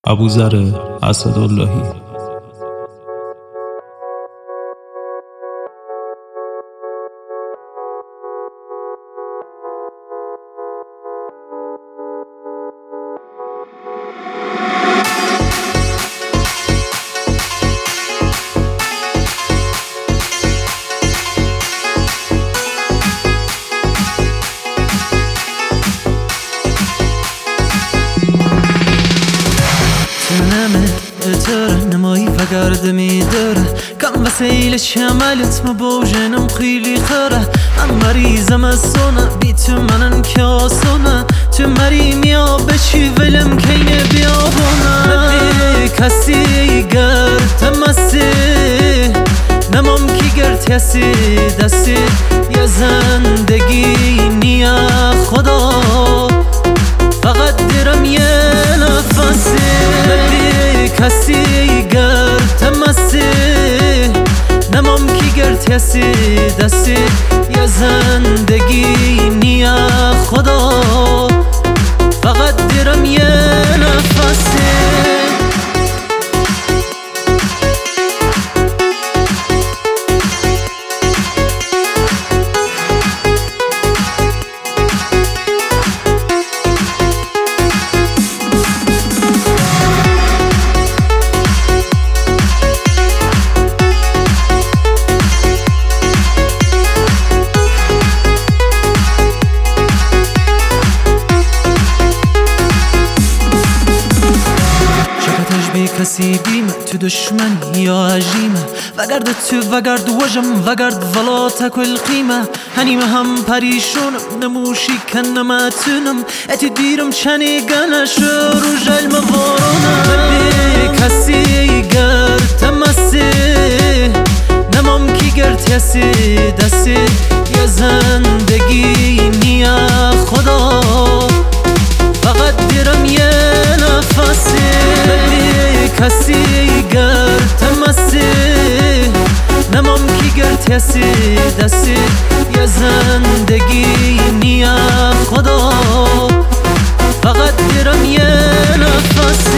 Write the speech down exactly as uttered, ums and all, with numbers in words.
ابوذر اسداللهی. نمایی و گرد میداره کم وسیل شمالت مبوجنم خیلی خره من مریضم از سونه بی تو منن که آسونه تو مری میا بچی ولم کینه بیابونه مدی کسی گرد تمسی نمام کی گرد یسی دستی یه زندگی نیا خدا فقط درم یه نفسی مدی کسی گرد تمسی نمام کی گرد یسی دستی یه زندگی نیا خدا فقط درم یه نفسی کسی بیمه تو دشمنی یا عجیمه وگرد تو وگرد وجم وگرد ولا تکل قیمه هنیم هم پریشونم نموشی کنمتونم اتی دیرم چنی گنش رو جلم وارونم بی کسی گرد تمسی نمام کی گرد یسی دستی یه زندگی نیا خدا فقط دیرم یه نفسی کسی گرد تمسی نمام کی گرد یسی دستی یه زندگی نیا خدا فقط دیرم یه نفسی